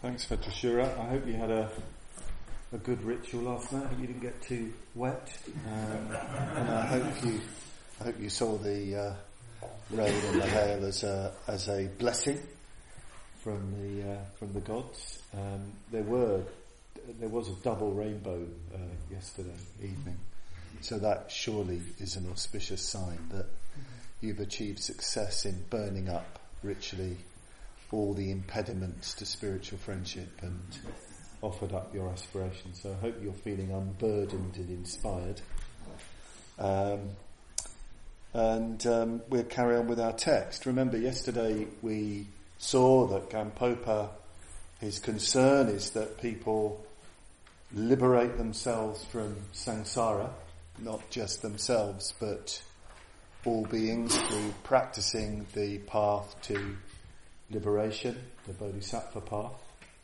Thanks for Trishura. I hope you had a good ritual last night. I hope you didn't get too wet. And I hope you saw the rain and the hail as a blessing from the gods. There was a double rainbow yesterday evening. So that surely is an auspicious sign that you've achieved success in burning up ritually all the impediments to spiritual friendship and offered up your aspirations. So I hope you're feeling unburdened and inspired. We'll carry on with our text. Remember, yesterday we saw that Gampopa, his concern is that people liberate themselves from samsara, not just themselves, but all beings through practicing the path to liberation, the Bodhisattva path,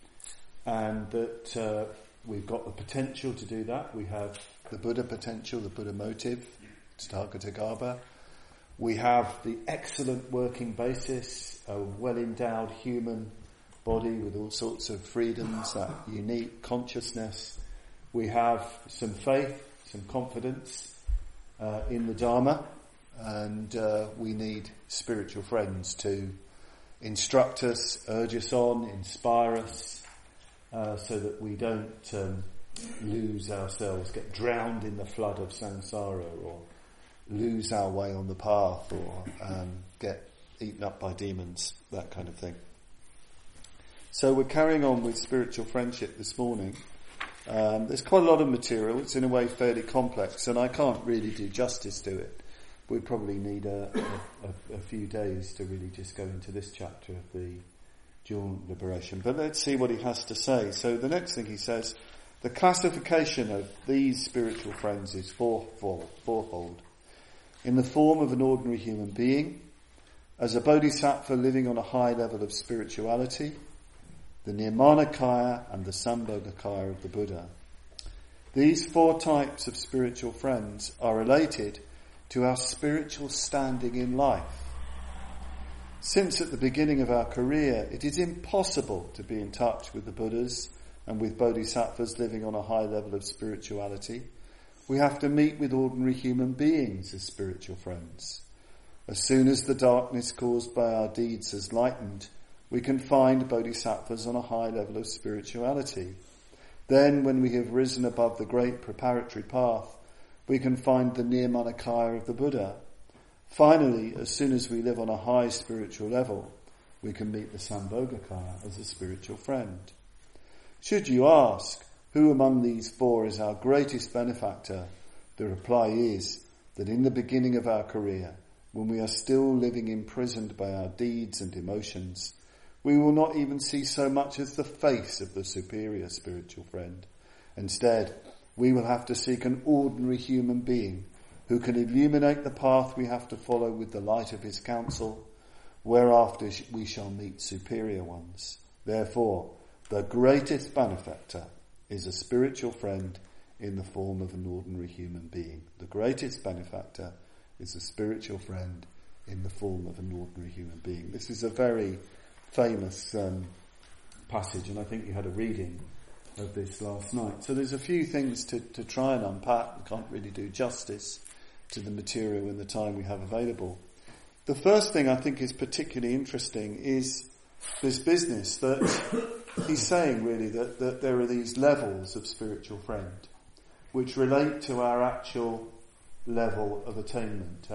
and that we've got the potential to do that. We have the Buddha potential, the Buddha motive, Tathagata. We have the excellent working basis, a well-endowed human body with all sorts of freedoms, that unique consciousness. We have some faith, some confidence in the Dharma, and we need spiritual friends to instruct us, urge us on, inspire us, so that we don't lose ourselves, get drowned in the flood of samsara, or lose our way on the path, or get eaten up by demons, that kind of thing. So we're carrying on with spiritual friendship this morning. There's quite a lot of material. It's in a way fairly complex, and I can't really do justice to it. We probably need a few days to really just go into this chapter of the dual liberation. But let's see what he has to say. So the next thing he says, the classification of these spiritual friends is fourfold. In the form of an ordinary human being, as a bodhisattva living on a high level of spirituality, the Nirmanakaya and the Sambhogakaya of the Buddha. These four types of spiritual friends are related to our spiritual standing in life. Since at the beginning of our career, it is impossible to be in touch with the Buddhas and with bodhisattvas living on a high level of spirituality, we have to meet with ordinary human beings as spiritual friends. As soon as the darkness caused by our deeds has lightened, we can find bodhisattvas on a high level of spirituality. Then, when we have risen above the great preparatory path, we can find the Nirmanakaya of the Buddha. Finally, as soon as we live on a high spiritual level, we can meet the Sambhogakaya as a spiritual friend. Should you ask, who among these four is our greatest benefactor? The reply is that in the beginning of our career, when we are still living imprisoned by our deeds and emotions, we will not even see so much as the face of the superior spiritual friend. Instead, we will have to seek an ordinary human being who can illuminate the path we have to follow with the light of his counsel, whereafter we shall meet superior ones. Therefore, the greatest benefactor is a spiritual friend in the form of an ordinary human being. The greatest benefactor is a spiritual friend in the form of an ordinary human being. This is a very famous passage, and I think you had a reading of this last night. So there's a few things to try and unpack. We can't really do justice to the material in the time we have available. The first thing I think is particularly interesting is this business that he's saying really that there are these levels of spiritual friend which relate to our actual level of attainment,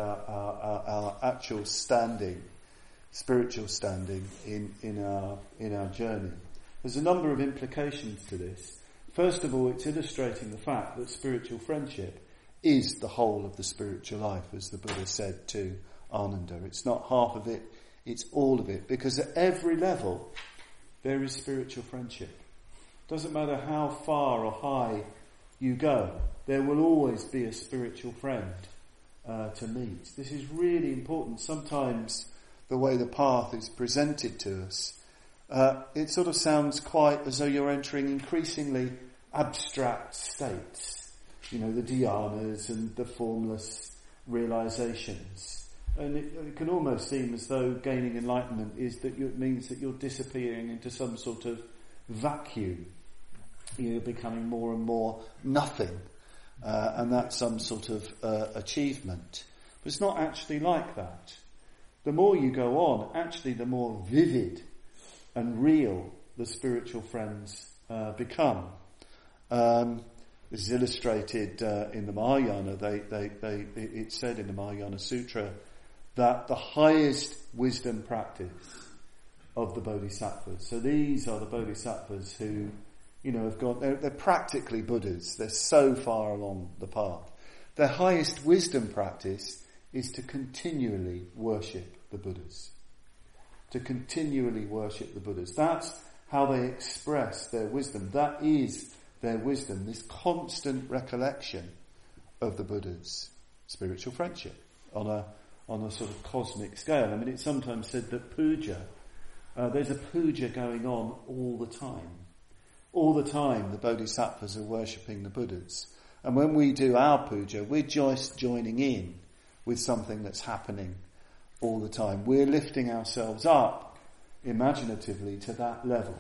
our actual standing, spiritual standing in our journey. There's a number of implications to this. First of all, it's illustrating the fact that spiritual friendship is the whole of the spiritual life, as the Buddha said to Ananda. It's not half of it, it's all of it. Because at every level, there is spiritual friendship. Doesn't matter how far or high you go, there will always be a spiritual friend to meet. This is really important. Sometimes the way the path is presented to us, it sort of sounds quite as though you're entering increasingly abstract states. You know, the dhyanas and the formless realizations. And it can almost seem as though gaining enlightenment is that it means that you're disappearing into some sort of vacuum. You're becoming more and more nothing. And that's some sort of achievement. But it's not actually like that. The more you go on, actually the more vivid and real the spiritual friends become. This is illustrated in the Mahayana. It's said in the Mahayana Sutra that the highest wisdom practice of the Bodhisattvas. So these are the Bodhisattvas who, have got, they're practically Buddhas. They're so far along the path. Their highest wisdom practice is to continually worship the Buddhas. To continually worship the Buddhas. That's how they express their wisdom. That is their wisdom, this constant recollection of the Buddha's spiritual friendship on a sort of cosmic scale. I mean, it's sometimes said that puja, there's a puja going on all the time. All the time the Bodhisattvas are worshipping the Buddhas. And when we do our puja, we're just joining in with something that's happening all the time. We're lifting ourselves up imaginatively to that level.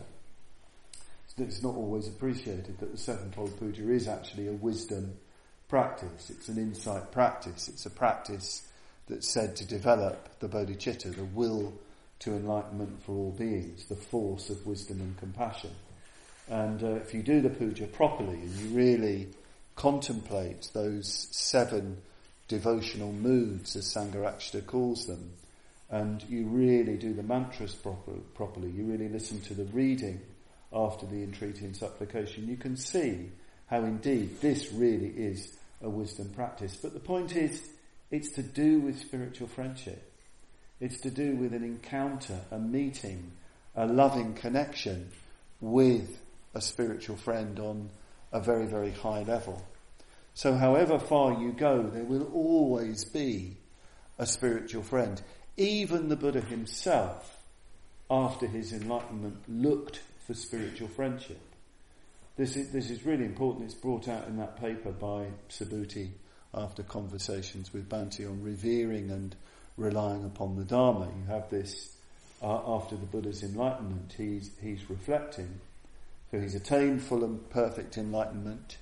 It's not always appreciated that the sevenfold puja is actually a wisdom practice. It's an insight practice. It's a practice that's said to develop the bodhicitta, the will to enlightenment for all beings, the force of wisdom and compassion. And if you do the puja properly and you really contemplate those 7 devotional moods, as Sangharakshita calls them, and you really do the mantras properly, you really listen to the reading after the entreaty and supplication, you can see how indeed this really is a wisdom practice. But the point is, it's to do with spiritual friendship. It's to do with an encounter, a meeting, a loving connection with a spiritual friend on a very, very high level. So however far you go, there will always be a spiritual friend. Even the Buddha himself, after his enlightenment, looked for spiritual friendship. This is really important. It's brought out in that paper by Subhuti after conversations with Bhante on revering and relying upon the Dharma. You have this after the Buddha's enlightenment. He's reflecting. So he's attained full and perfect enlightenment.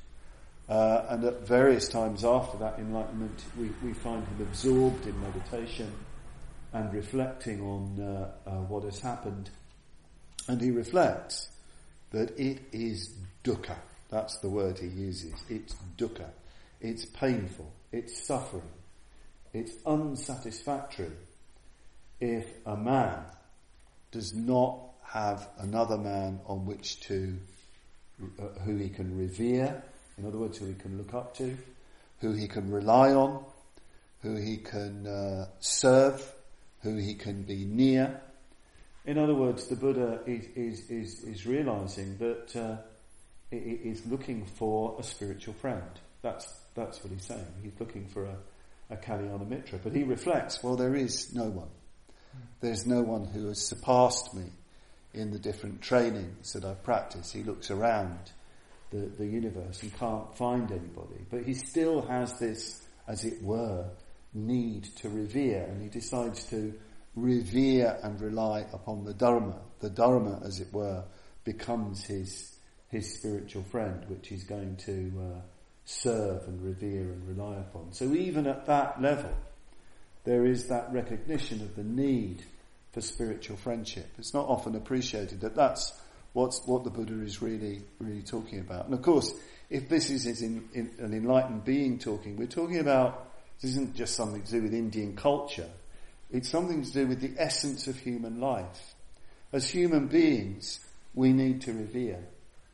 And at various times after that enlightenment, we find him absorbed in meditation and reflecting on what has happened. And he reflects that it is dukkha. That's the word he uses. It's dukkha. It's painful. It's suffering. It's unsatisfactory if a man does not have another man on which to, who he can revere, in other words, who he can look up to, who he can rely on, who he can serve, who he can be near. In other words, the Buddha is realizing that is looking for a spiritual friend. That's what he's saying. He's looking for a Kalyana Mitra. But he reflects, well, there is no one. There's no one who has surpassed me in the different trainings that I've practiced. He looks around the universe and can't find anybody. But he still has this, as it were, need to revere, and he decides to revere and rely upon the Dharma. The Dharma, as it were, becomes his spiritual friend, which he's going to serve and revere and rely upon. So even at that level, there is that recognition of the need for spiritual friendship. It's not often appreciated that that's what the Buddha is really talking about. And of course, if this is an enlightened being talking, we're talking about, this isn't just something to do with Indian culture. It's something to do with the essence of human life. As human beings, we need to revere.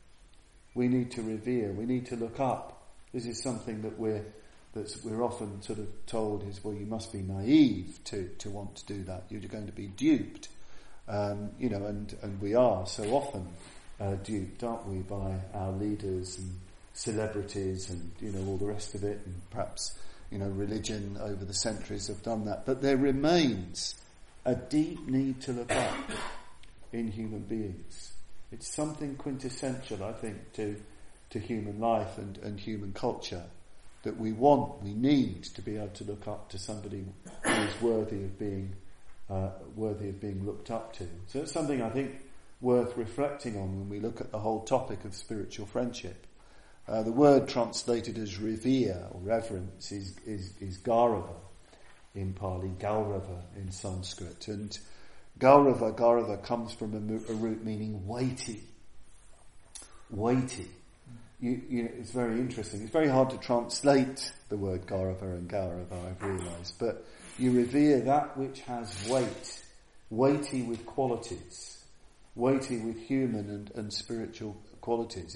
We need to revere. We need to look up. This is something that we're often sort of told is, well, you must be naive to want to do that. You're going to be duped. And we are so often duped, aren't we, by our leaders and celebrities and, all the rest of it, and perhaps, religion over the centuries have done that. But there remains a deep need to look up in human beings. It's something quintessential, I think, to human life and human culture, that we need to be able to look up to somebody who is worthy of being looked up to. So it's something I think worth reflecting on when we look at the whole topic of spiritual friendship. The word translated as revere or reverence is Gaurava in Pali, Gaurava in Sanskrit. And Gaurava comes from a root meaning weighty. Weighty. It's very interesting. It's very hard to translate the word Gaurava and Gaurava, I've realised. But you revere that which has weight. Weighty with qualities. Weighty with human and spiritual qualities.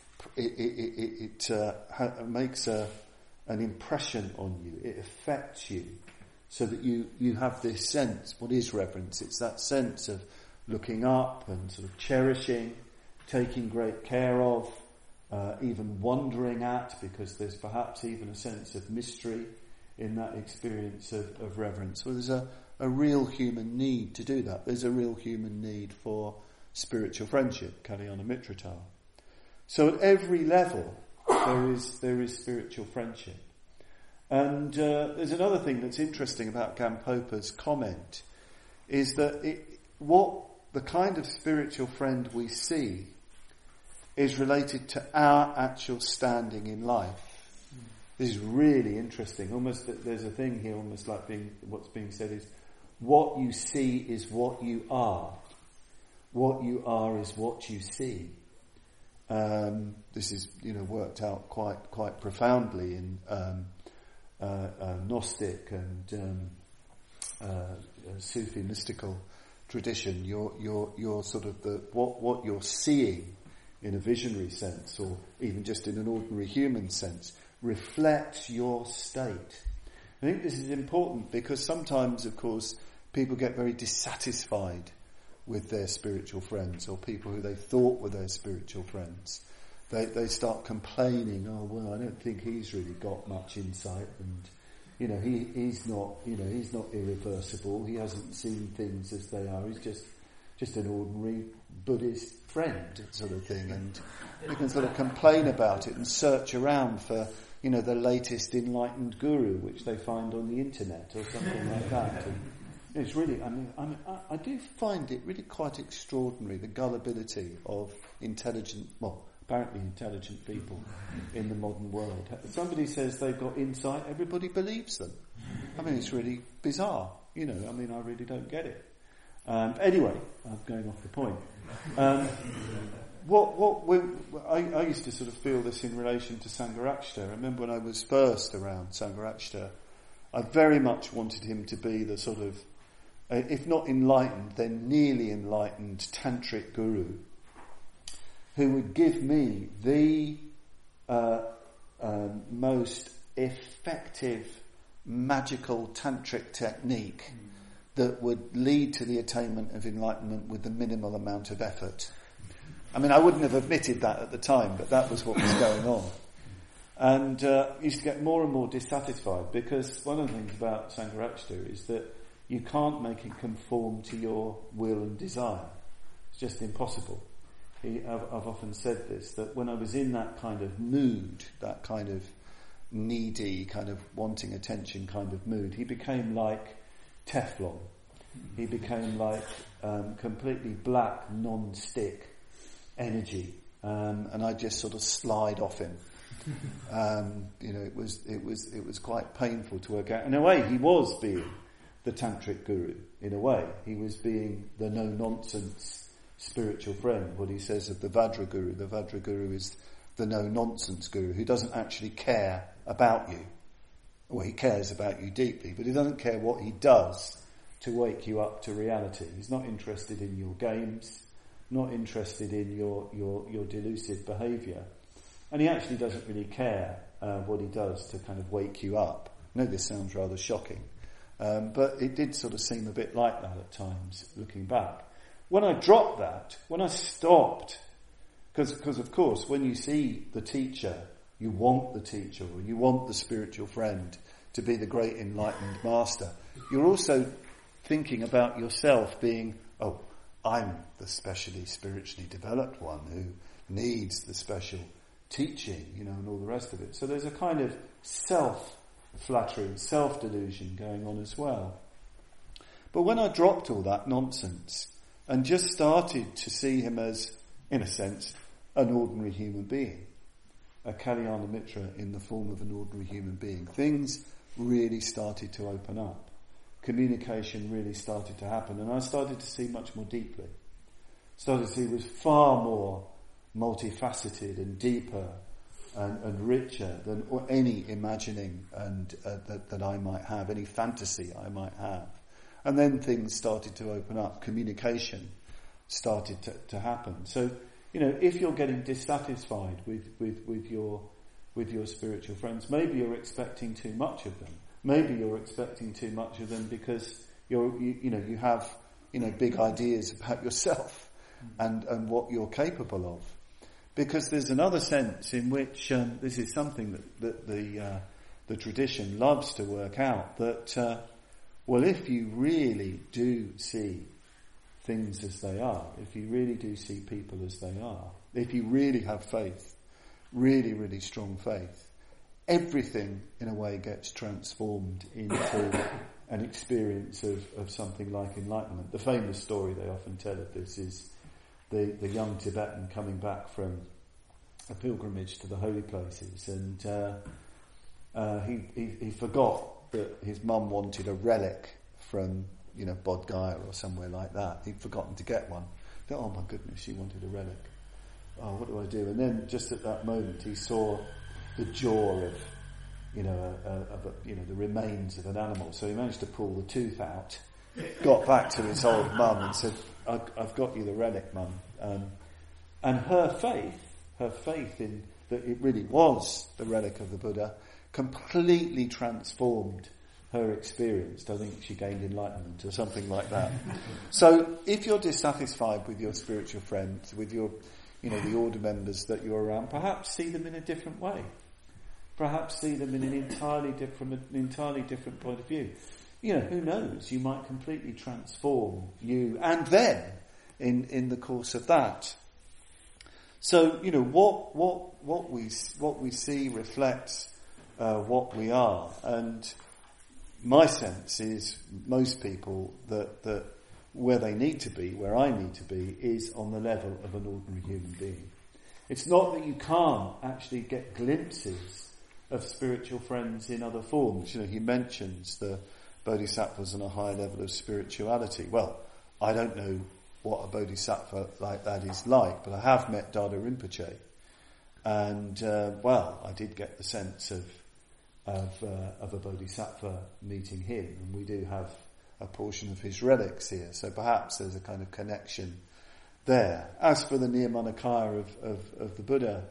It makes an impression on you. It affects you. So that you have this sense. What is reverence? It's that sense of looking up and sort of cherishing, taking great care of, even wondering at, because there's perhaps even a sense of mystery in that experience of reverence. Well, there's a real human need to do that. There's a real human need for spiritual friendship, Kalyana Mitrata. So at every level, there is spiritual friendship. And there's another thing that's interesting about Gampopa's comment, is that what the kind of spiritual friend we see is related to our actual standing in life. This is really interesting. Almost, there's a thing here, almost like what's being said is, what you see is what you are. What you are is what you see. This is, worked out quite profoundly in Gnostic and Sufi mystical tradition. You're sort of what you're seeing in a visionary sense, or even just in an ordinary human sense, reflects your state. I think this is important because sometimes, of course, people get very dissatisfied with their spiritual friends, or people who they thought were their spiritual friends. They start complaining, oh well, I don't think he's really got much insight, and he's not irreversible. He hasn't seen things as they are. He's just an ordinary Buddhist friend, sort of thing, and they can sort of complain about it and search around for the latest enlightened guru which they find on the internet or something like that. And it's really, I do find it really quite extraordinary, the gullibility of apparently intelligent people in the modern world. If somebody says they've got insight, everybody believes them. It's really bizarre. I really don't get it. Anyway, I'm going off the point. I used to sort of feel this in relation to Sangharakshita. I remember when I was first around Sangharakshita, I very much wanted him to be the sort of, if not enlightened, then nearly enlightened tantric guru, who would give me the most effective magical tantric technique that would lead to the attainment of enlightenment with the minimal amount of effort. I wouldn't have admitted that at the time, but that was what was going on. And used to get more and more dissatisfied, because one of the things about Sangharakshita is that you can't make it conform to your will and desire. It's just impossible. I've often said this, that when I was in that kind of mood, that kind of needy, kind of wanting attention kind of mood, he became like Teflon. He became like completely black, non-stick energy, and I just sort of slide off him. It was quite painful to work out. In a way, he was being the tantric guru. In a way, he was being the no-nonsense spiritual friend. What he says of the Vajra Guru is the no-nonsense guru who doesn't actually care about you. Well, he cares about you deeply, but he doesn't care what he does to wake you up to reality. He's not interested in your games, not interested in your delusive behaviour. And he actually doesn't really care what he does to kind of wake you up. I know this sounds rather shocking, but it did sort of seem a bit like that at times, looking back. When I dropped that, when I stopped, because of course when you see the teacher, you want the teacher, or you want the spiritual friend to be the great enlightened master. You're also thinking about yourself being, I'm the specially spiritually developed one who needs the special teaching, and all the rest of it. So there's a kind of self-flattery, self-delusion going on as well. But when I dropped all that nonsense and just started to see him as, in a sense, an ordinary human being. A Kalyana Mitra in the form of an ordinary human being. Things really started to open up. Communication really started to happen, and I started to see much more deeply. Started to see it was far more multifaceted and deeper and richer than any imagining and that I might have, any fantasy I might have. And then things started to open up. Communication started to happen. So, if you're getting dissatisfied with your spiritual friends, maybe you're expecting too much of them. Maybe you're expecting too much of them because you have big ideas about yourself and what you're capable of. Because there's another sense in which this is something that the tradition loves to work out, that if you really do see things as they are, if you really do see people as they are, if you really have faith, really, really strong faith, everything in a way gets transformed into an experience of something like enlightenment. The famous story they often tell of this is the young Tibetan coming back from a pilgrimage to the holy places, and he forgot that his mum wanted a relic from Bodh Gaya or somewhere like that. He'd forgotten to get one. He thought, oh my goodness, she wanted a relic. Oh, what do I do? And then just at that moment he saw the jaw of the remains of an animal. So he managed to pull the tooth out, got back to his old mum and said, I've got you the relic, mum. And her faith in that it really was the relic of the Buddha completely transformed her experience. I think she gained enlightenment or something like that. So if you're dissatisfied with your spiritual friends, with your, the order members that you're around, perhaps see them in a different way. Perhaps see them in an entirely different point of view. Who knows? You might completely transform you and them in the course of that. So, what we see reflects what we are, and my sense is most people that where they need to be, where I need to be, is on the level of an ordinary human being. It's not that you can't actually get glimpses of spiritual friends in other forms. He mentions the bodhisattvas on a high level of spirituality. Well, I don't know what a bodhisattva like that is like, but I have met Dada Rinpoche, and I did get the sense of a bodhisattva meeting him, and we do have a portion of his relics here, so perhaps there's a kind of connection there. As for the Nirmanakaya of the Buddha,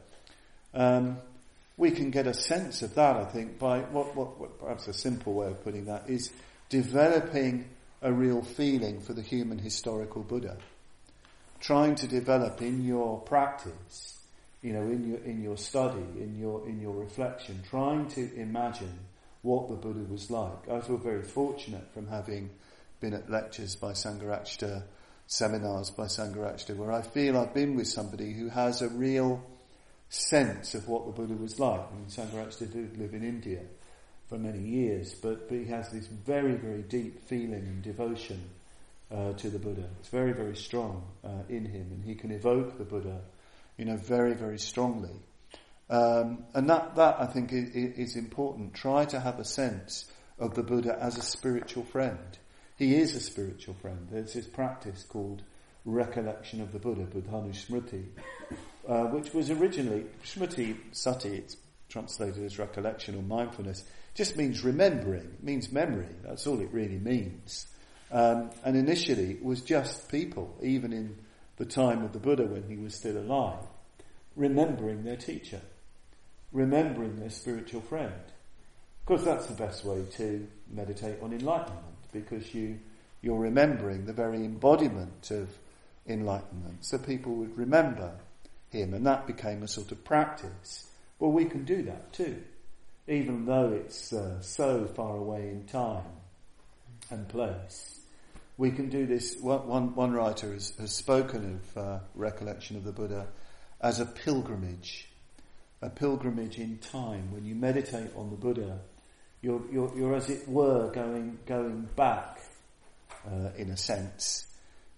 we can get a sense of that, I think, by what perhaps a simple way of putting that is developing a real feeling for the human historical Buddha. Trying to develop in your practice, in your study, in your reflection, trying to imagine what the Buddha was like. I feel very fortunate from having been at lectures by Sangharakshita, seminars by Sangharakshita, where I feel I've been with somebody who has a real sense of what the Buddha was like. I mean, Sangharakshita did live in India for many years, but he has this very, very deep feeling and devotion to the Buddha. It's very, very strong in him, and he can evoke the Buddha, very, very strongly. And that I think is important. Try to have a sense of the Buddha as a spiritual friend. He is a spiritual friend. There's this practice called recollection of the Buddha, Buddhanusmriti, which was originally Smriti Sati. It's translated as recollection or mindfulness. Just means remembering. It means memory. That's all it really means. And initially it was just people, even in the time of the Buddha when he was still alive, remembering their teacher, remembering their spiritual friend. Of course, that's the best way to meditate on enlightenment, because you're remembering the very embodiment of enlightenment, so people would remember him, and that became a sort of practice. Well, we can do that too, even though it's so far away in time and place. We can do this. One writer has spoken of recollection of the Buddha as a pilgrimage in time. When you meditate on the Buddha, you're as it were going back in a sense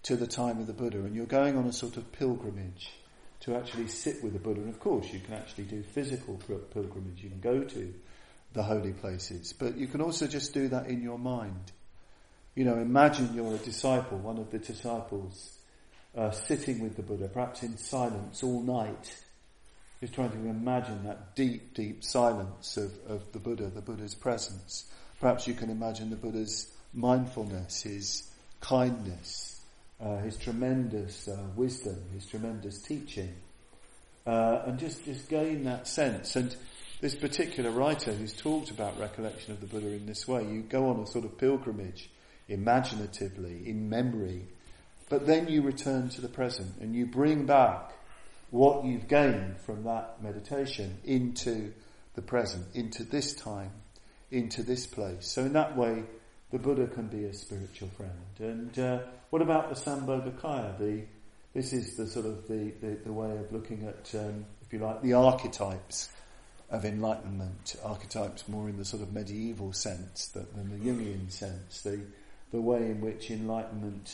to the time of the Buddha, and you're going on a sort of pilgrimage to actually sit with the Buddha. And of course you can actually do physical pilgrimage, you can go to the holy places, but you can also just do that in your mind. Imagine you're a disciple, one of the disciples, sitting with the Buddha, perhaps in silence all night, just trying to imagine that deep, deep silence of the Buddha's presence. Perhaps you can imagine the Buddha's mindfulness, his kindness, his tremendous wisdom, his tremendous teaching, and just gain that sense. And this particular writer who's talked about recollection of the Buddha in this way, you go on a sort of pilgrimage, imaginatively, in memory, but then you return to the present and you bring back what you've gained from that meditation into the present, into this time, into this place. So in that way, the Buddha can be a spiritual friend. And what about the Sambhogakaya? This is the sort of the way of looking at, if you like, the archetypes of enlightenment. Archetypes more in the sort of medieval sense than the Jungian sense. The way in which enlightenment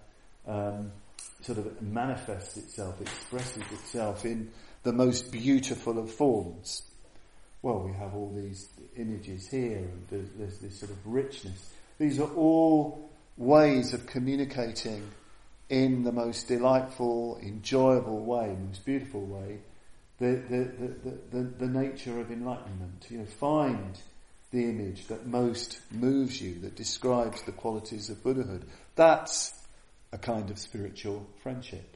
sort of manifests itself, expresses itself in the most beautiful of forms. Well, we have all these images here, and there's this sort of richness. These are all ways of communicating in the most delightful, enjoyable way, most beautiful way, the nature of enlightenment. Find the image that most moves you, that describes the qualities of Buddhahood. That's a kind of spiritual friendship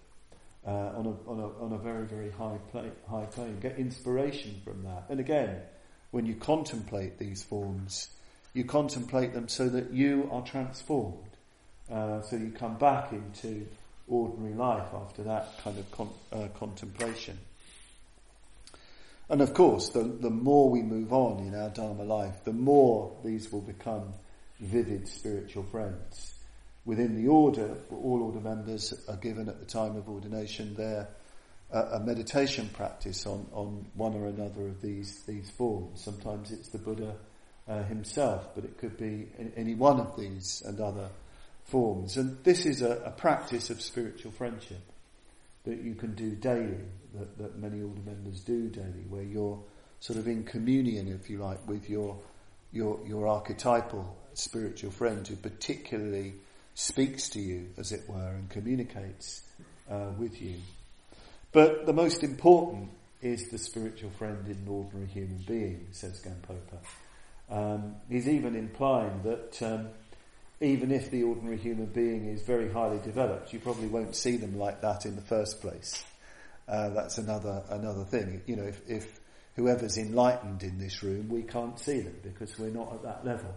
on a very, very high plane. Get inspiration from that. And again, when you contemplate these forms, you contemplate them so that you are transformed. So you come back into ordinary life after that kind of contemplation. And of course, the more we move on in our Dharma life, the more these will become vivid spiritual friends. Within the order, all order members are given at the time of ordination a meditation practice on one or another of these forms. Sometimes it's the Buddha himself, but it could be any one of these and other forms. And this is a practice of spiritual friendship that you can do daily, that many order members do daily, where you're sort of in communion, if you like, with your archetypal spiritual friend who particularly speaks to you, as it were, and communicates with you. But the most important is the spiritual friend in an ordinary human being, says Gampopa. He's even implying that even if the ordinary human being is very highly developed, you probably won't see them like that in the first place. That's another thing. If whoever's enlightened in this room, we can't see them because we're not at that level.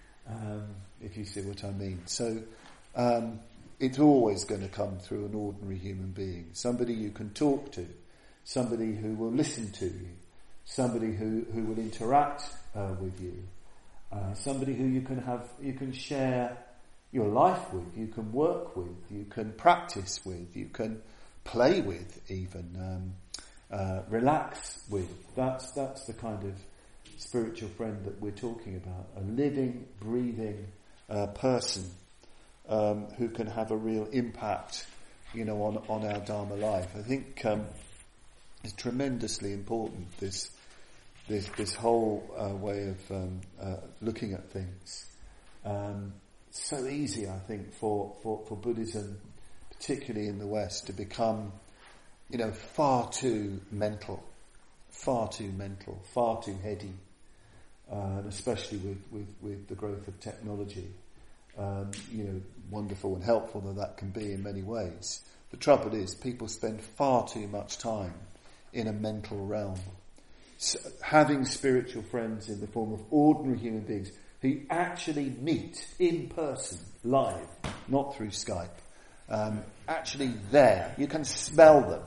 If you see what I mean. So it's always going to come through an ordinary human being, somebody you can talk to, somebody who will listen to you, somebody who will interact with you, somebody who you can share your life with, you can work with, you can practice with, you can play with, even relax with. That's the kind of spiritual friend that we're talking about, a living, breathing person who can have a real impact, on our Dharma life. I think it's tremendously important, this whole way of looking at things. So easy, I think, for Buddhism, particularly in the West, to become, far too mental, far too heady. And especially with the growth of technology, wonderful and helpful that can be in many ways. The trouble is, people spend far too much time in a mental realm. So having spiritual friends in the form of ordinary human beings who actually meet in person, live, not through Skype, actually there, you can smell them.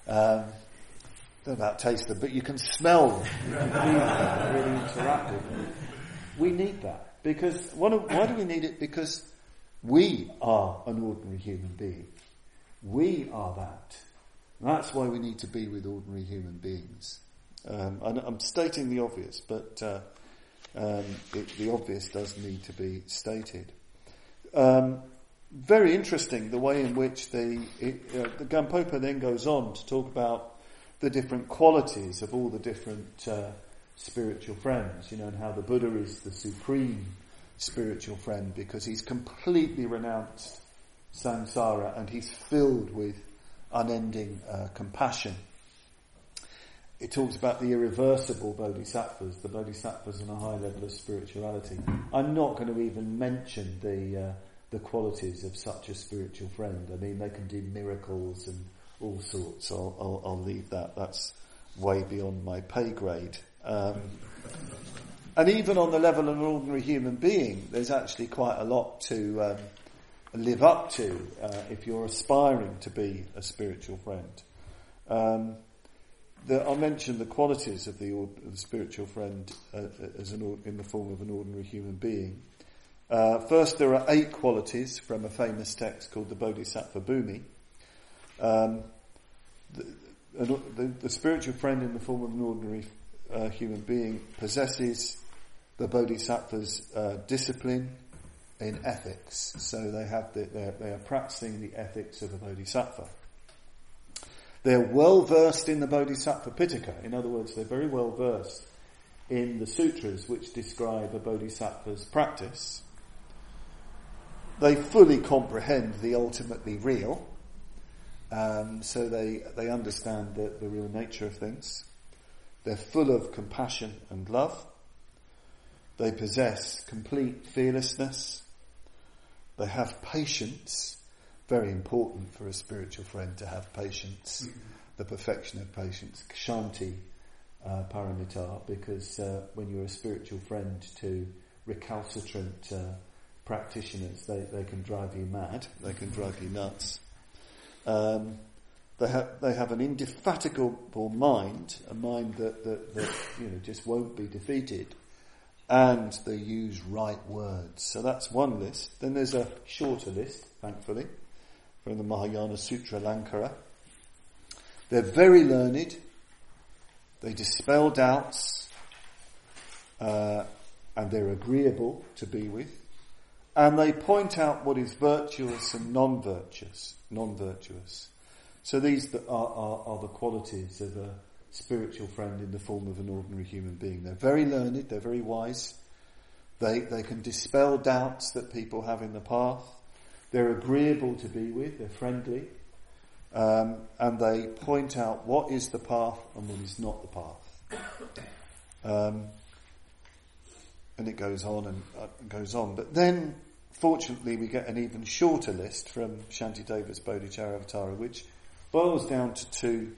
Don't know about taste them, but you can smell them. You can feel them, really interact with them. We need that. Because, why do we need it? Because we are an ordinary human being. We are that. That's why we need to be with ordinary human beings. I'm stating the obvious, but the obvious does need to be stated. very interesting the way in which the Gampopa then goes on to talk about the different qualities of all the different spiritual friends, and how the Buddha is the supreme spiritual friend because he's completely renounced samsara and he's filled with unending compassion. It talks about the irreversible bodhisattvas, the bodhisattvas on a high level of spirituality. I'm not going to even mention the qualities of such a spiritual friend. I mean, they can do miracles and all sorts. I'll leave that. That's way beyond my pay grade. And even on the level of an ordinary human being, there's actually quite a lot to live up to if you're aspiring to be a spiritual friend. I'll mention the qualities of the spiritual friend in the form of an ordinary human being. First, there are 8 qualities from a famous text called the Bodhisattva Bhumi. The spiritual friend in the form of an ordinary human being possesses the Bodhisattva's discipline in ethics. So they are practicing the ethics of a Bodhisattva. They're well versed in the Bodhisattva Pitaka. In other words, they're very well versed in the sutras which describe a Bodhisattva's practice. They fully comprehend the ultimately real, so they understand the real nature of things. They're full of compassion and love. They possess complete fearlessness. They have patience. Very important for a spiritual friend to have patience, the perfection of patience, kshanti paramita, because when you're a spiritual friend to recalcitrant practitioners, they can drive you mad, they can drive you nuts. They have an indefatigable mind, a mind that just won't be defeated, and they use right words. So that's one list. Then there's a shorter list, thankfully, from the Mahayana Sutra Lankara. They're very learned, they dispel doubts, and they're agreeable to be with, and they point out what is virtuous and non-virtuous. So these are the qualities of a spiritual friend in the form of an ordinary human being. They're very learned, they're very wise, they can dispel doubts that people have in the path. They're agreeable to be with, they're friendly, and they point out what is the path and what is not the path. And it goes on and goes on. But then, fortunately, we get an even shorter list from Shantideva's Bodhicharyavatara, which boils down to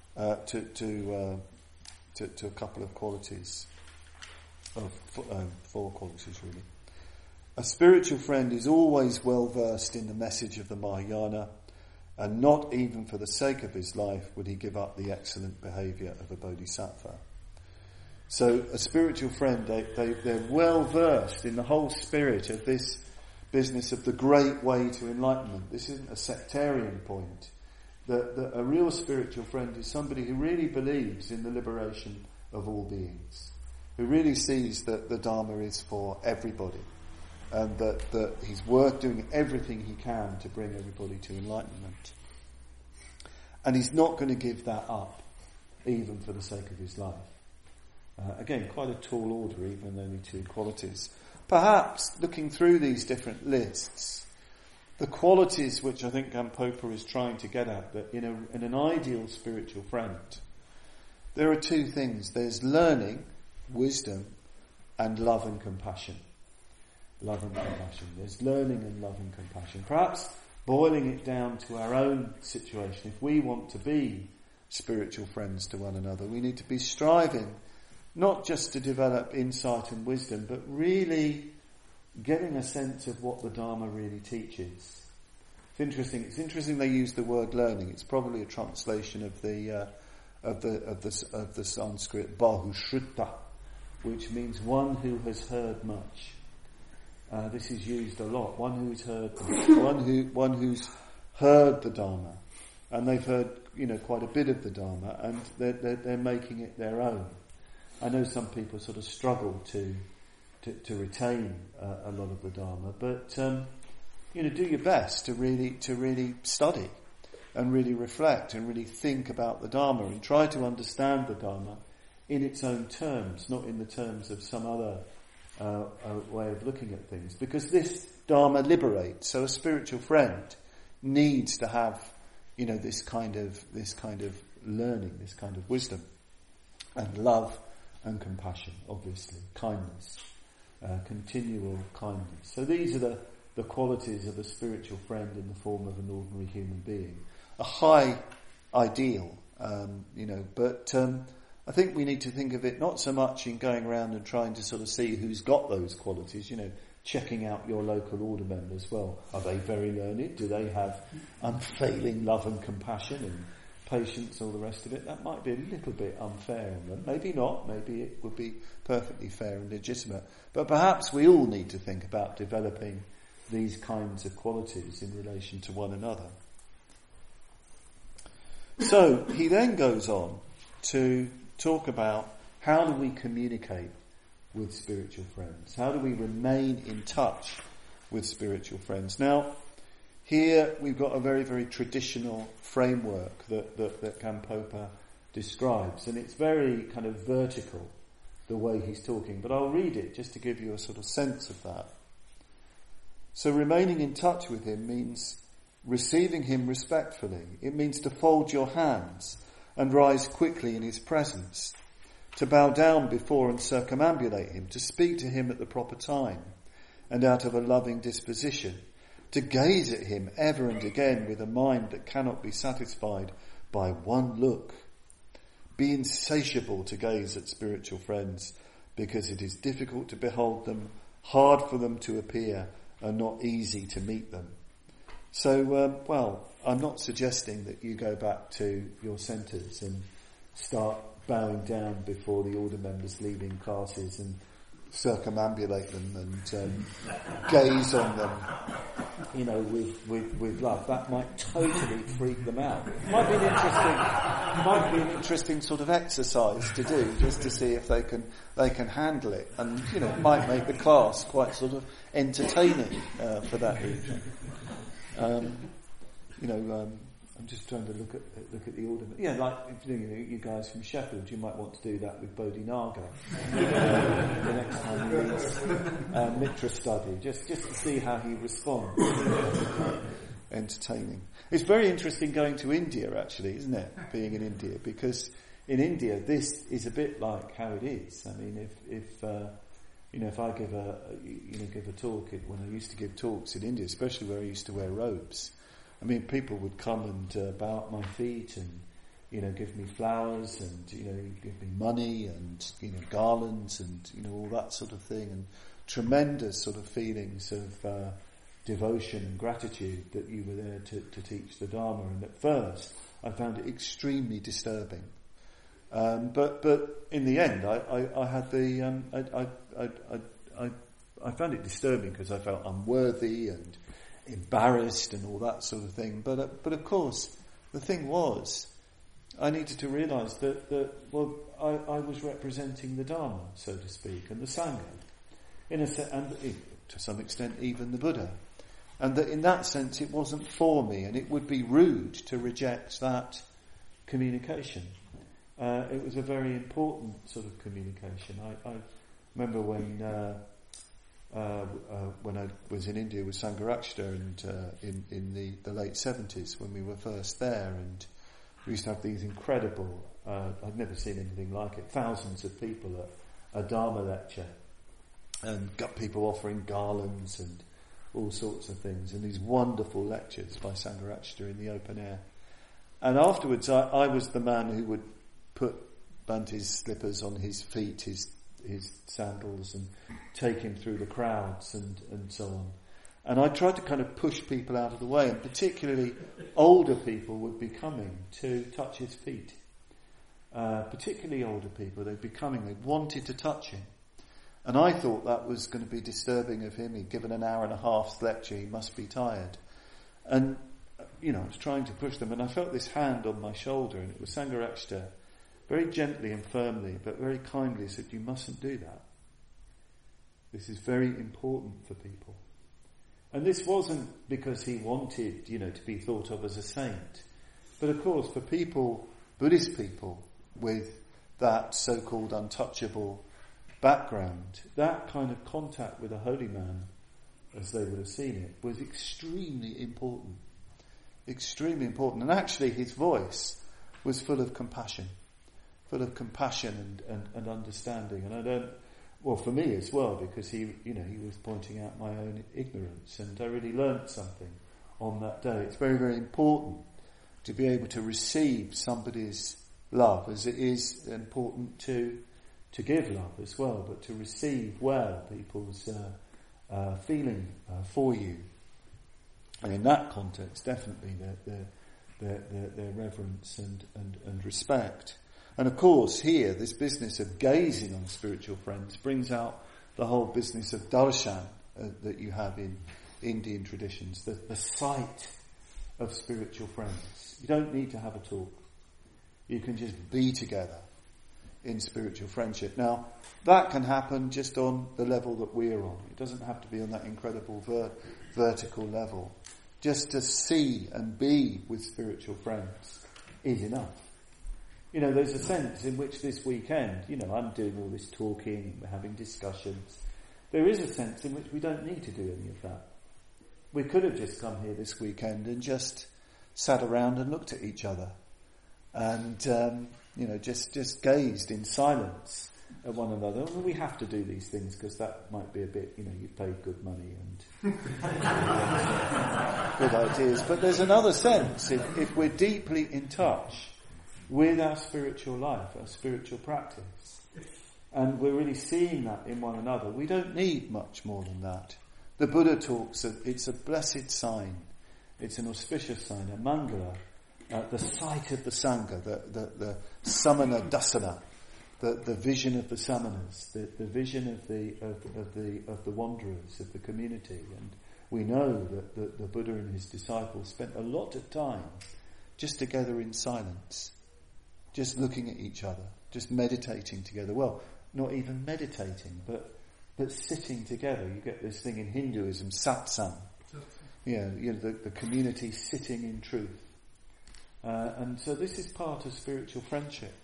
a couple of qualities, of 4 qualities really. A spiritual friend is always well versed in the message of the Mahayana, and not even for the sake of his life would he give up the excellent behaviour of a bodhisattva. So a spiritual friend, they're well versed in the whole spirit of this business of the great way to enlightenment. This isn't a sectarian point. That a real spiritual friend is somebody who really believes in the liberation of all beings, who really sees that the Dharma is for everybody, and that he's worth doing everything he can to bring everybody to enlightenment. And he's not going to give that up, even for the sake of his life. Again, quite a tall order, even only 2 qualities. Perhaps, looking through these different lists, the qualities which I think Gampopa is trying to get at, that in an ideal spiritual friend, there are 2 things. There's learning, wisdom, and love and compassion. Love and compassion. There's learning and love and compassion. Perhaps boiling it down to our own situation, if we want to be spiritual friends to one another, we need to be striving not just to develop insight and wisdom, but really getting a sense of what the Dharma really teaches. It's interesting they use the word learning. It's probably a translation of the Sanskrit Bahushruta, which means one who has heard much. This is used a lot. One who's heard the Dharma, and they've heard quite a bit of the Dharma, and they're making it their own. I know some people sort of struggle to retain a lot of the Dharma, but do your best to really study and really reflect and really think about the Dharma and try to understand the Dharma in its own terms, not in the terms of some other way of looking at things. Because this Dharma liberates. So a spiritual friend needs to have, this kind of learning, this kind of wisdom, and love and compassion, obviously, kindness, continual kindness. So these are the qualities of a spiritual friend in the form of an ordinary human being. A high ideal, but I think we need to think of it not so much in going around and trying to sort of see who's got those qualities, checking out your local order members. Well, are they very learned? Do they have unfailing love and compassion and patience, all the rest of it? That might be a little bit unfair on them. Maybe not. Maybe it would be perfectly fair and legitimate. But perhaps we all need to think about developing these kinds of qualities in relation to one another. So he then goes on to talk about how do we communicate with spiritual friends? How do we remain in touch with spiritual friends? Now, here we've got a very, very traditional framework that Gampopa describes, and it's very kind of vertical, the way he's talking, but I'll read it just to give you a sort of sense of that. So remaining in touch with him means receiving him respectfully. It means to fold your hands and rise quickly in his presence, to bow down before and circumambulate him, to speak to him at the proper time and out of a loving disposition, to gaze at him ever and again with a mind that cannot be satisfied by one look. Be insatiable to gaze at spiritual friends, because it is difficult to behold them, hard for them to appear, and not easy to meet them. So, I'm not suggesting that you go back to your centres and start bowing down before the order members leaving classes and circumambulate them and gaze on them, with love. That might totally freak them out. It might be an interesting sort of exercise to do, just to see if they can handle it, and it might make the class quite sort of entertaining for that reason. I'm just trying to look at the order. Yeah, like you guys from Sheffield, you might want to do that with Bodhinaga the next time he reads Mitra study, just to see how he responds. Entertaining. It's very interesting going to India, actually, isn't it? Being in India, because in India this is a bit like how it is. I mean, if I give a talk when I used to give talks in India, especially where I used to wear robes. I mean, people would come and bow at my feet and, give me flowers and, give me money and, garlands and, all that sort of thing, and tremendous sort of feelings of devotion and gratitude that you were there to teach the Dharma. And at first, I found it extremely disturbing. But in the end, I had I found it disturbing because I felt unworthy and embarrassed and all that sort of thing. But of course, the thing was, I needed to realise that I was representing the Dharma, so to speak, and the Sangha, and to some extent even the Buddha, and that in that sense it wasn't for me, and it would be rude to reject that communication. It was a very important sort of communication. I remember when I was in India with Sangharakshita and in the late 70s when we were first there, and we used to have these incredible, I'd never seen anything like it, thousands of people at a Dharma lecture, and got people offering garlands and all sorts of things, and these wonderful lectures by Sangharakshita in the open air. And afterwards I was the man who would put Bhante's slippers on his feet, his sandals, and take him through the crowds and so on. And I tried to kind of push people out of the way, and particularly older people would be coming to touch his feet. Particularly older people, they'd be coming, they wanted to touch him. And I thought that was going to be disturbing of him. He'd given an hour and a half's lecture, he must be tired. And, I was trying to push them, and I felt this hand on my shoulder, and it was Sangharakshita, very gently and firmly, but very kindly said, "You mustn't do that. This is very important for people." And this wasn't because he wanted, to be thought of as a saint. But of course, for people, Buddhist people, with that so-called untouchable background, that kind of contact with a holy man, as they would have seen it, was extremely important. Extremely important. And actually his voice was full of compassion and understanding. And for me as well, because he was pointing out my own ignorance, and I really learnt something on that day. It's very, very important to be able to receive somebody's love, as it is important to give love as well, but to receive well people's feeling for you. And in that context, definitely their reverence and respect. And of course, here, this business of gazing on spiritual friends brings out the whole business of darshan that you have in Indian traditions, the sight of spiritual friends. You don't need to have a talk. You can just be together in spiritual friendship. Now, that can happen just on the level that we're on. It doesn't have to be on that incredible vertical level. Just to see and be with spiritual friends is enough. There's a sense in which this weekend, I'm doing all this talking, we're having discussions. There is a sense in which we don't need to do any of that. We could have just come here this weekend and just sat around and looked at each other and, just gazed in silence at one another. Well, we have to do these things because that might be a bit, you've paid good money and good ideas. But there's another sense, if we're deeply in touch with our spiritual life, our spiritual practice, and we're really seeing that in one another, we don't need much more than that. The Buddha talks of it's a blessed sign, it's an auspicious sign, a mangala, the sight of the Sangha, the samana dasana, the vision of the samanas, the vision of the wanderers, of the community. And we know that the Buddha and his disciples spent a lot of time just together in silence, just looking at each other, just meditating together. Well, not even meditating, but sitting together. You get this thing in Hinduism, satsang. The community sitting in truth. And so this is part of spiritual friendship.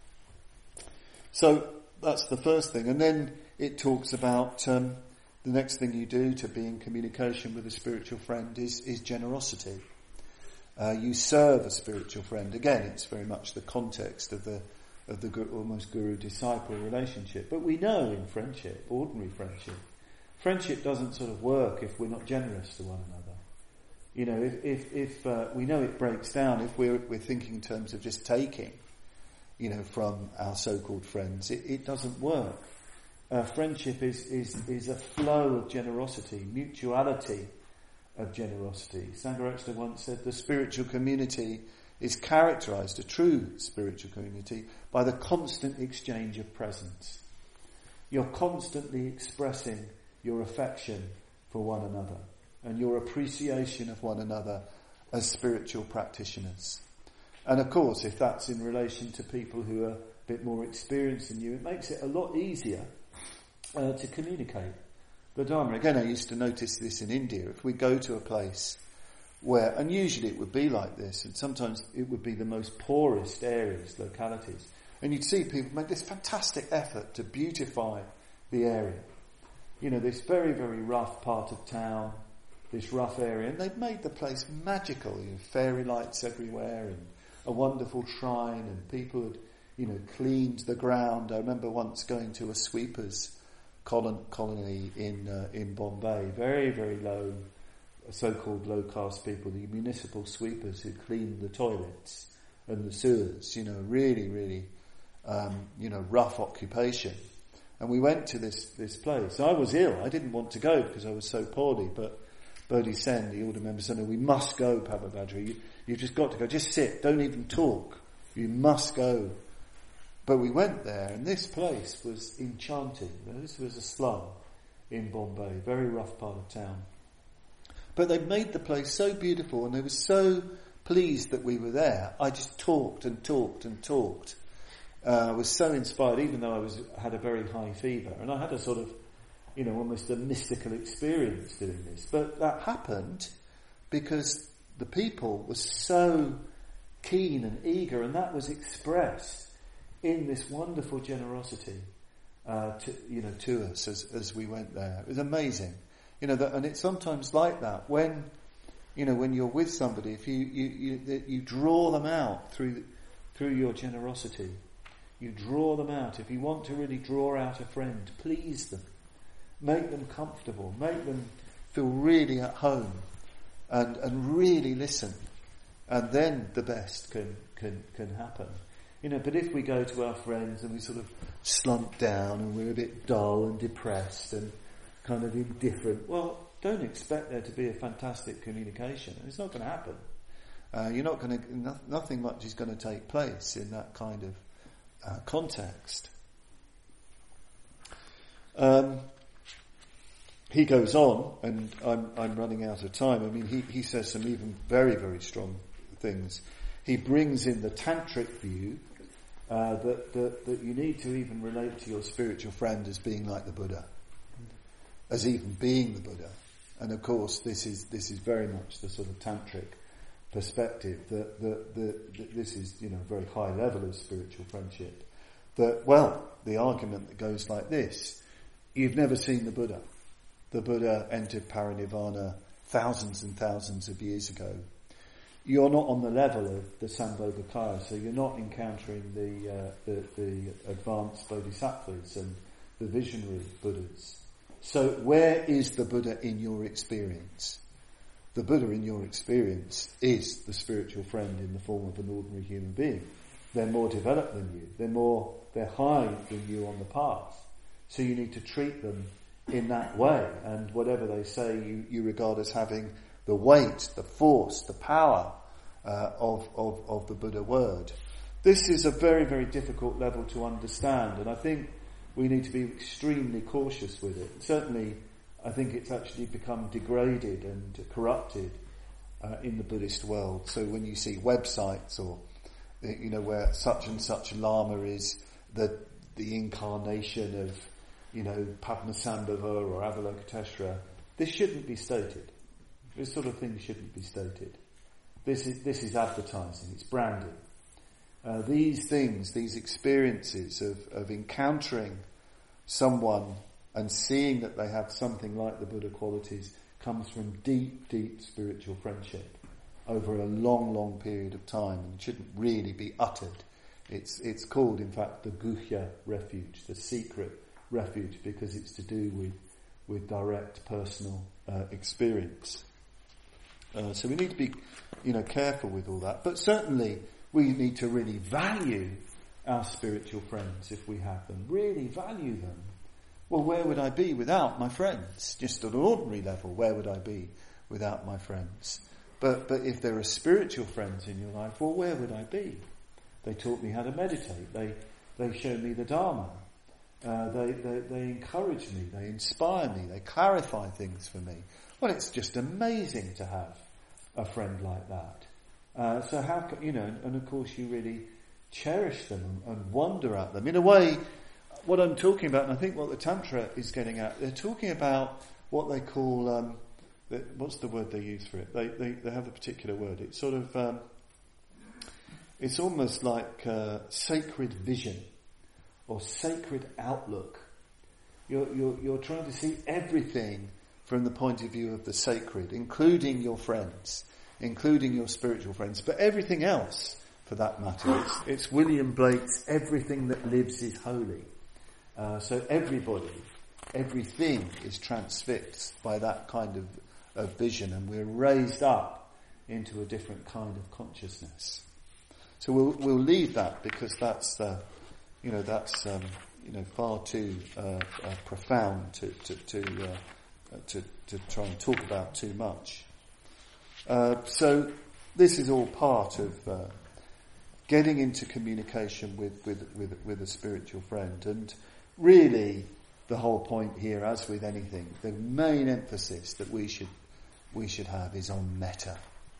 So that's the first thing. And then it talks about the next thing you do to be in communication with a spiritual friend is generosity. You serve a spiritual friend. Again, it's very much the context of the almost guru-disciple relationship. But we know in friendship, ordinary friendship doesn't sort of work if we're not generous to one another. If we know it breaks down if we're thinking in terms of just taking, from our so-called friends, it doesn't work. Friendship is a flow of generosity, mutuality of generosity. Sangharakshita once said the spiritual community is characterized, a true spiritual community, by the constant exchange of presence. You're constantly expressing your affection for one another and your appreciation of one another as spiritual practitioners. And of course, if that's in relation to people who are a bit more experienced than you, it makes it a lot easier to communicate the Dharma. Again, I used to notice this in India. If we go to a place where, and usually it would be like this, and sometimes it would be the most poorest areas, localities, and you'd see people make this fantastic effort to beautify the area. This very, very rough part of town, this rough area, and they've made the place magical. Fairy lights everywhere and a wonderful shrine, and people had, cleaned the ground. I remember once going to a sweepers colony in Bombay, very, very low, so-called low-caste people, the municipal sweepers who cleaned the toilets and the sewers, really, really, rough occupation. And we went to this place. I was ill. I didn't want to go because I was so poorly, but Bodhi Sen, the order member, said, no, we must go, Pababhadra. You've just got to go. Just sit. Don't even talk. You must go. But we went there, and this place was enchanting. This was a slum in Bombay, very rough part of town. But they made the place so beautiful, and they were so pleased that we were there. I just talked and talked and talked. I was so inspired, even though I had a very high fever. And I had a sort of, almost a mystical experience doing this. But that happened because the people were so keen and eager, and that was expressed in this wonderful generosity to us as we went there. It was amazing, and it's sometimes like that when you're with somebody. If you draw them out through your generosity, you draw them out. If you want to really draw out a friend, please them, make them comfortable, make them feel really at home, and really listen, and then the best can happen. But if we go to our friends and we sort of slump down and we're a bit dull and depressed and kind of indifferent, well, don't expect there to be a fantastic communication. It's not going to happen. Nothing much is going to take place in that kind of context. He goes on, and I'm running out of time. I mean, he says some even very, very strong things. He brings in the tantric view that you need to even relate to your spiritual friend as being like the Buddha, as even being the Buddha. And of course, this is very much the sort of tantric perspective that this is a very high level of spiritual friendship. The argument that goes like this: you've never seen the Buddha. The Buddha entered parinirvana thousands and thousands of years ago. You're not on the level of the Sambhogakaya, so you're not encountering the advanced bodhisattvas and the visionary Buddhas. So where is the Buddha in your experience? The Buddha in your experience is the spiritual friend in the form of an ordinary human being. They're more developed than you. They're high than you on the path. So you need to treat them in that way, and whatever they say you regard as having the weight, the force, the power of the Buddha word. This is a very, very difficult level to understand, and I think we need to be extremely cautious with it. Certainly, I think it's actually become degraded and corrupted in the Buddhist world. So when you see websites or where such and such Lama is the incarnation of Padmasambhava or Avalokiteshvara, this shouldn't be stated. This sort of thing shouldn't be stated. This is advertising. It's branding. These things, these experiences of encountering someone and seeing that they have something like the Buddha qualities comes from deep, deep spiritual friendship over a long, long period of time, and shouldn't really be uttered. It's called, in fact, the Guhya refuge, the secret refuge, because it's to do with direct personal experience. So we need to be, careful with all that. But certainly we need to really value our spiritual friends if we have them. Really value them. Well, where would I be without my friends? Just at an ordinary level, where would I be without my friends? But if there are spiritual friends in your life, well, where would I be? They taught me how to meditate. They showed me the Dharma. They encourage me. They inspire me. They clarify things for me. Well, it's just amazing to have a friend like that. So how can, and of course you really cherish them and wonder at them. In a way, what I'm talking about, and I think what the Tantra is getting at, they're talking about what they call, what's the word they use for it? They have a particular word. It's sort of, it's almost like sacred vision or sacred outlook. You're trying to see everything from the point of view of the sacred, including your friends, including your spiritual friends, but everything else, for that matter. It's William Blake's "Everything that lives is holy." So everything is transfixed by that kind of vision, and we're raised up into a different kind of consciousness. So we'll leave that, because that's far too profound to try and talk about too much. So this is all part of getting into communication with a spiritual friend, and really the whole point here, as with anything, the main emphasis that we should have is on metta.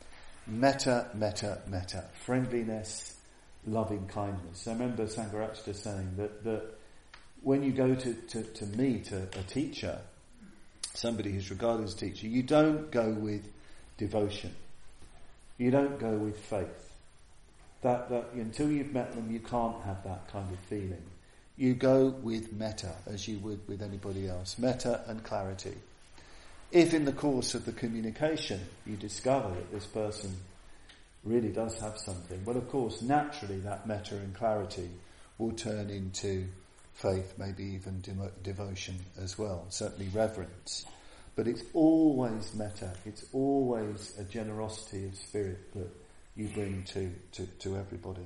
Metta. Friendliness, loving kindness. I remember Sangharakshita saying that when you go to meet a teacher, somebody who's regarded as a teacher, you don't go with devotion. You don't go with faith. That until you've met them, you can't have that kind of feeling. You go with metta, as you would with anybody else. Metta and clarity. If in the course of the communication you discover that this person really does have something, well, of course, naturally that metta and clarity will turn into faith, maybe even devotion as well, certainly reverence. But it's always metta, it's always a generosity of spirit that you bring to everybody.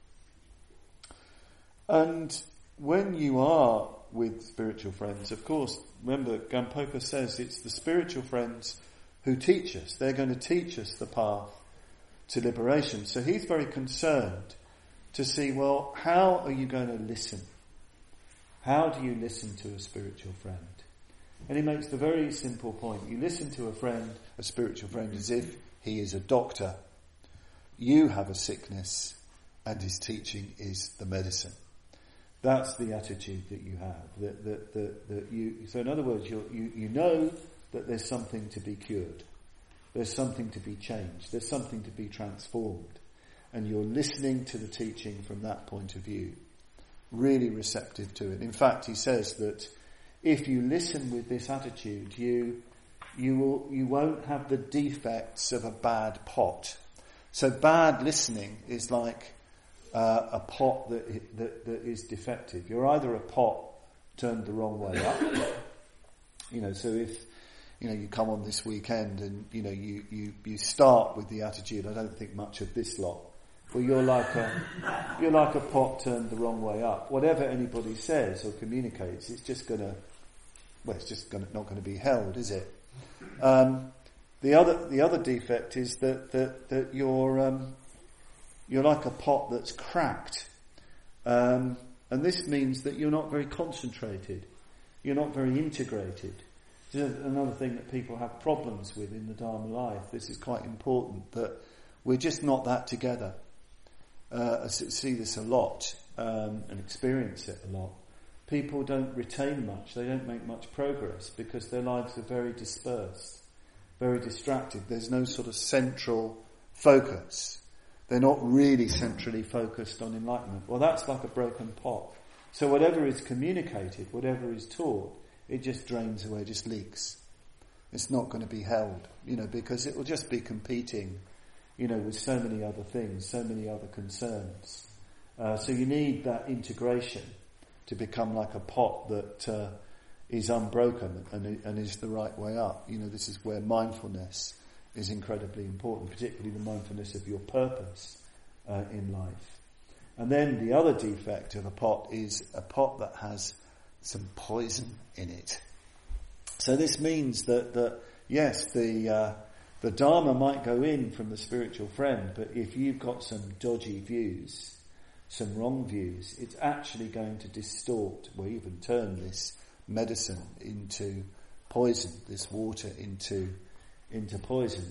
And when you are with spiritual friends, of course, remember Gampopa says it's the spiritual friends who teach us. They're going to teach us the path to liberation. So he's very concerned to see, well, how are you going to listen? How do you listen to a spiritual friend? And he makes the very simple point. You listen to a spiritual friend, as if he is a doctor. You have a sickness and his teaching is the medicine. That's the attitude that you have. So in other words, you know that there's something to be cured. There's something to be changed. There's something to be transformed. And you're listening to the teaching from that point of view. Really receptive to it. In fact, he says that if you listen with this attitude, you won't have the defects of a bad pot. So bad listening is like a pot that is defective. You're either a pot turned the wrong way up. So if you come on this weekend and you start with the attitude, I don't think much of this lot. Well, you're like a pot turned the wrong way up. Whatever anybody says or communicates, it's just not going to be held, is it? The other defect is that you're like a pot that's cracked, and this means that you're not very concentrated, you're not very integrated. This is another thing that people have problems with in the Dharma life. This is quite important, that we're just not that together. I see this a lot and experience it a lot. People don't retain much, they don't make much progress because their lives are very dispersed, very distracted. There's no sort of central focus. They're not really centrally focused on enlightenment. Well, that's like a broken pot. So whatever is communicated, whatever is taught, it just drains away, just leaks. It's not going to be held, because it will just be competing, with so many other things, so many other concerns. So you need that integration to become like a pot that is unbroken and is the right way up. This is where mindfulness is incredibly important, particularly the mindfulness of your purpose in life. And then the other defect of a pot is a pot that has some poison in it. So this means that yes, the Dharma might go in from the spiritual friend, but if you've got some dodgy views, some wrong views, it's actually going to distort or even turn this medicine into poison, this water into poison.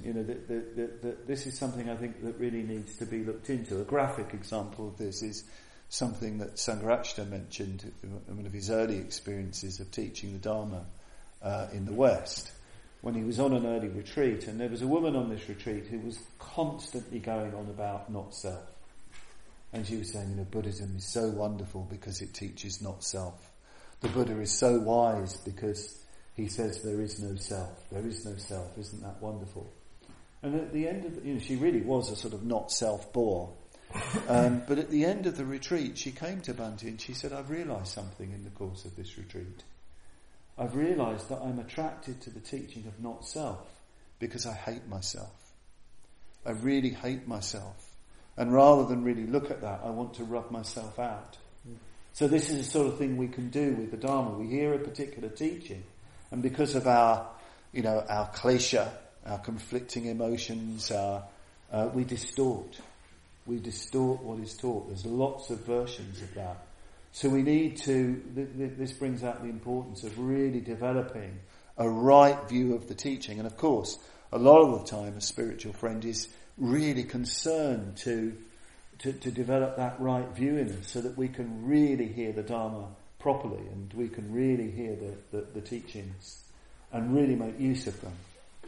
This is something I think that really needs to be looked into. A graphic example of this is something that Sangharakshita mentioned in one of his early experiences of teaching the Dharma in the West, when he was on an early retreat, and there was a woman on this retreat who was constantly going on about not self. And she was saying, Buddhism is so wonderful because it teaches not self. The Buddha is so wise because he says there is no self. There is no self. Isn't that wonderful? And at the end of she really was a sort of not self bore. But at the end of the retreat, she came to Bhante and she said, I've realised something in the course of this retreat. I've realised that I'm attracted to the teaching of not self because I hate myself. I really hate myself. And rather than really look at that, I want to rub myself out. So this is the sort of thing we can do with the Dharma. We hear a particular teaching, and because of our klesha, our conflicting emotions, we distort. We distort what is taught. There's lots of versions of that. So we need to, this brings out the importance of really developing a right view of the teaching. And of course, a lot of the time a spiritual friend is really concerned to develop that right view in us so that we can really hear the Dharma properly, and we can really hear the teachings and really make use of them.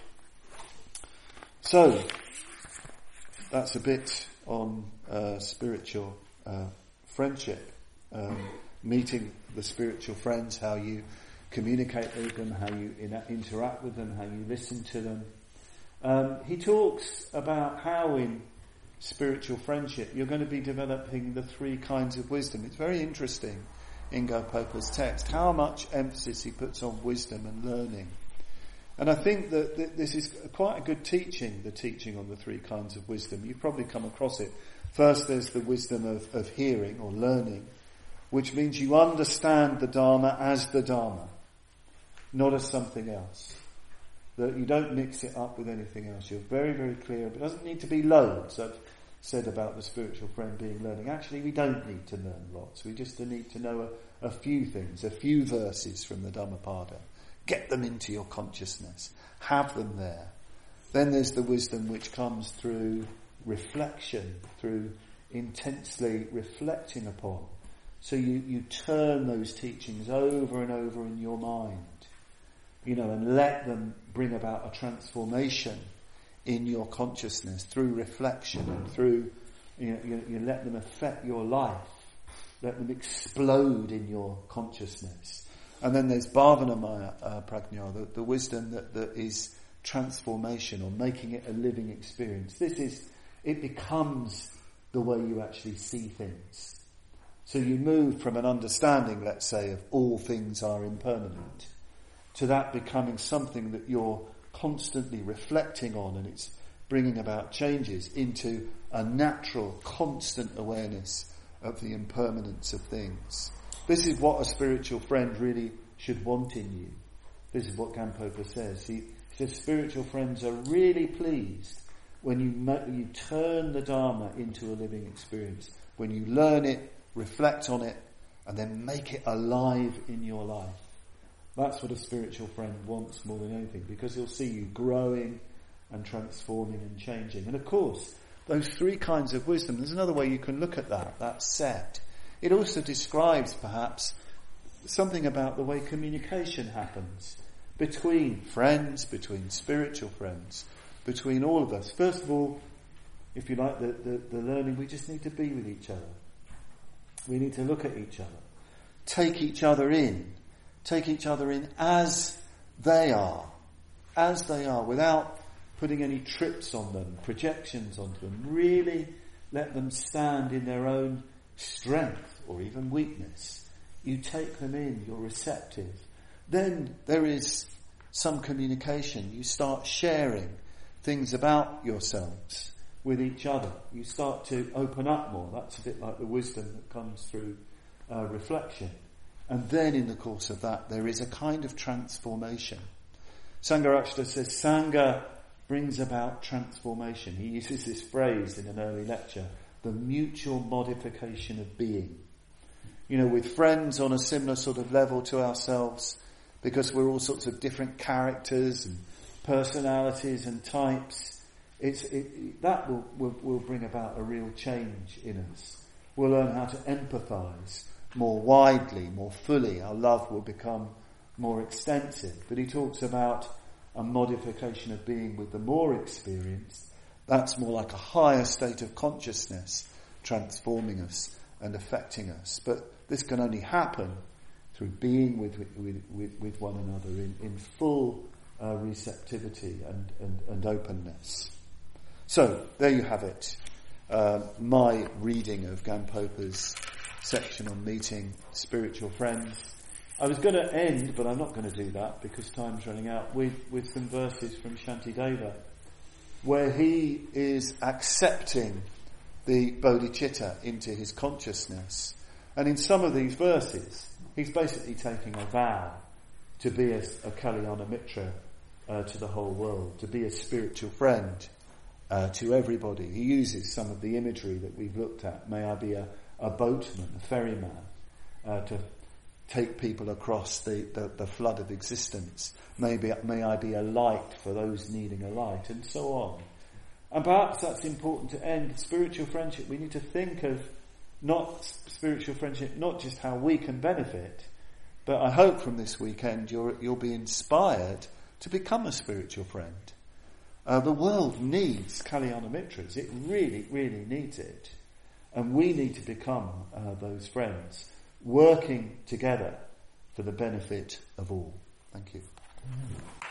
So, that's a bit on spiritual friendship, meeting the spiritual friends, how you communicate with them, how you interact with them, how you listen to them. He talks about how in spiritual friendship you're going to be developing the 3 kinds of wisdom. It's very interesting in Gampopa's text how much emphasis he puts on wisdom and learning. And I think that this is quite a good teaching, the teaching on the 3 kinds of wisdom. You've probably come across it. First, there's the wisdom of hearing or learning, which means you understand the Dharma as the Dharma, not as something else. That you don't mix it up with anything else. You're very, very clear. It doesn't need to be loads. I've said about the spiritual friend being learning. Actually, we don't need to learn lots. We just need to know a few things, a few verses from the Dhammapada. Get them into your consciousness. Have them there. Then there's the wisdom which comes through reflection, through intensely reflecting upon. So you turn those teachings over and over in your mind, and let them bring about a transformation in your consciousness through reflection and through, you let them affect your life. Let them explode in your consciousness. And then there's Bhavanamaya Prajna, the wisdom that is transformation or making it a living experience. It becomes the way you actually see things. So you move from an understanding, let's say, of all things are impermanent, to that becoming something that you're constantly reflecting on, and it's bringing about changes into a natural, constant awareness of the impermanence of things. This is what a spiritual friend really should want in you. This is what Gampopa says. He says spiritual friends are really pleased when you turn the Dharma into a living experience, when you learn it, reflect on it, and then make it alive in your life. That's what a spiritual friend wants more than anything, because he'll see you growing and transforming and changing. And of course, those 3 kinds of wisdom, there's another way you can look at that set. It also describes perhaps something about the way communication happens between friends, between spiritual friends, between all of us. First of all, if you like, the learning, we just need to be with each other. We need to look at each other. Take each other in as they are, without putting any trips on them, projections onto them. Really let them stand in their own strength or even weakness. You take them in, you're receptive. Then there is some communication. You start sharing things about yourselves with each other. You start to open up more. That's a bit like the wisdom that comes through reflection. And then in the course of that, there is a kind of transformation. Sangharakshita says Sangha brings about transformation. He uses this phrase in an early lecture, the mutual modification of being. With friends on a similar sort of level to ourselves, because we're all sorts of different characters and personalities and types, that will bring about a real change in us. We'll learn how to empathise more widely, more fully. Our love will become more extensive. But he talks about a modification of being with the more experienced. That's more like a higher state of consciousness transforming us and affecting us. But this can only happen through being with one another in full receptivity and openness. So, there you have it. My reading of Gampopa's section on meeting spiritual friends. I was going to end, but I'm not going to do that because time's running out, with some verses from Shantideva, where he is accepting the bodhicitta into his consciousness. And in some of these verses, he's basically taking a vow to be a Kalyana Mitra to the whole world, to be a spiritual friend to everybody. He uses some of the imagery that we've looked at. May I be a boatman, a ferryman, to take people across the flood of existence. May I be a light for those needing a light, and so on. And perhaps that's important to end spiritual friendship. We need to think of not spiritual friendship, not just how we can benefit, but I hope from this weekend you'll be inspired to become a spiritual friend. The world needs Kalyana Mitras. It really, really needs it. And we need to become those friends, working together for the benefit of all. Thank you.